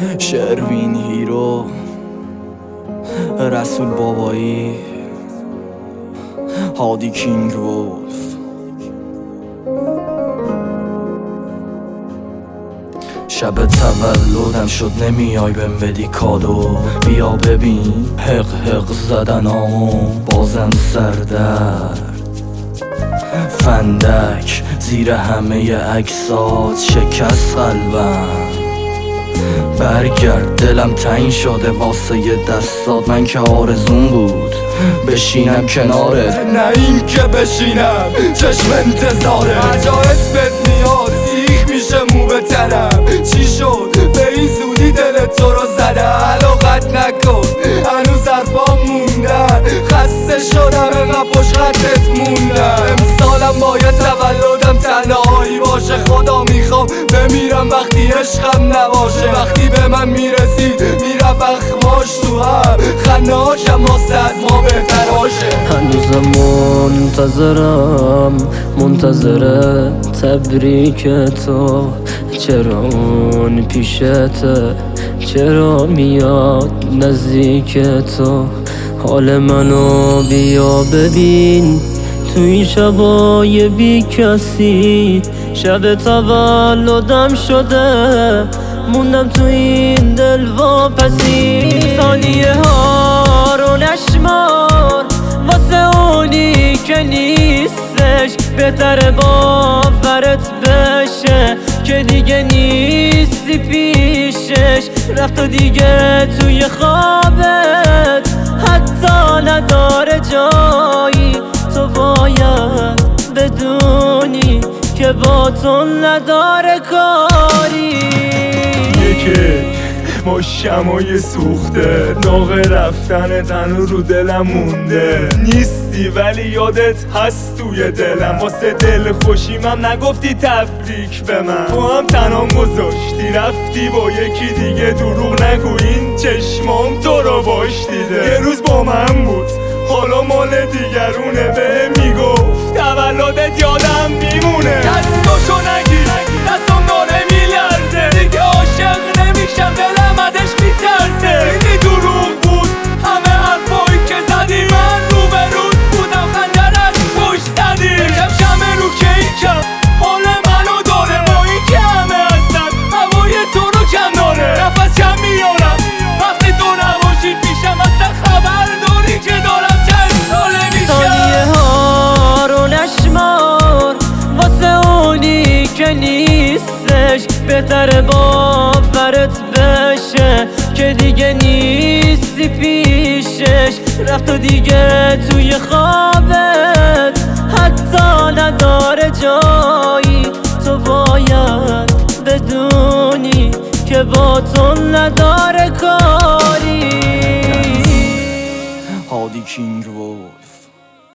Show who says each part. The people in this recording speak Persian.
Speaker 1: شروین هیرو، رسول بابایی، هادی کینگ وولف. شب تولدم شد نمیای بهم بدی کادو، بیا ببین حق حق زدنامو بازم سردرد فندک زیر همه عکسات شکست قلبم. برگرد دلم تنگ شده واسه ی دستات، من که آرزون بود بشینم کنارت، نه این که بشینم چشم انتظاره. هرجا اسمت میاد سیخ میشه مو به تنم، چی شد به این زودی دلت تو رو زده؟ علاقت نکن هنوز حرفام موندن، خسته شدم انقدر پشت خطت موندم. امسالم باید تولدم تنهایی باشه، خدا میخوام بمیرم وقتی عشقم نباشه. وقتی به من میرسید میرفت اخماش تو هم، خنده هاشم واسه از ما بهتر باشه.
Speaker 2: هنوزم منتظر تبریک تو، چرا اون پیشته، چرا میاد نزدیک تو؟ حال منو بیا ببین تو این شبای بی کسی، شب تولدم شده موندم تو این دل واپسی. ثانیه ها رو نشمار واسه اونی که نیستش، بهتره باورت بشه که دیگه نیستی پیشش. رفت و دیگه توی خوابت حتی نداره جایی، تو باید بدونی که با تو نداره کاری.
Speaker 3: یکی ما شمای سوخته، داغ رفتن تن رو دلم مونده. نیستی ولی یادت هست توی دلم، واسه دل خوشیمم نگفتی تبریک به من. تو هم تنام گذاشتی رفتی با یکی دیگه، دروغ نگو این چشمام تو رو باش دیده. یه روز با من بود حالا مال دیگرونه، به میگفت تولدت یادم میمونه. دستاشو نگیر دستم داره میلرزه، دیگه عاشق نمیشم دلم ازش میترسه. اینی دروغ بود همه حرفایی که زدی، من روبروت بودم خنجر از پشت زدی. یکم شمه رو کیکم حال منو داره، با این که همه هستن هوای تو رو کم داره. نفس کم میارم وقتی تو نباشی پیشم، اصلا خبر داری که دارم چند ساله میشم.
Speaker 2: ثانیه ها رو نشمار واسه اونی که نیستش، بهتره باورت بشه که دیگه نیستی پیشش. رفت و دیگه توی خوابت حتی نداره جایی، تو باید بدونی که با تو نداره کاری.
Speaker 1: هادی کینگ وولف.